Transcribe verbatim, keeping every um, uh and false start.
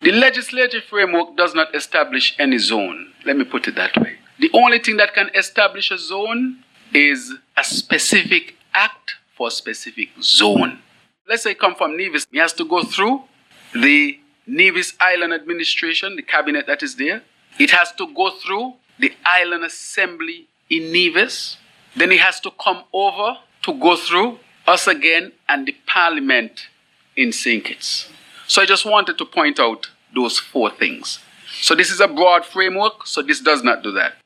The legislative framework does not establish any zone. Let me put it that way. The only thing that can establish a zone is a specific act for a specific zone. Let's say come from Nevis. He has to go through the Nevis Island Administration, the cabinet that is there. It has to go through the Island Assembly in Nevis. Then it has to come over to go through us again and the Parliament in Saint Kitts. So I just wanted to point out those four things. So this is a broad framework, so this does not do that.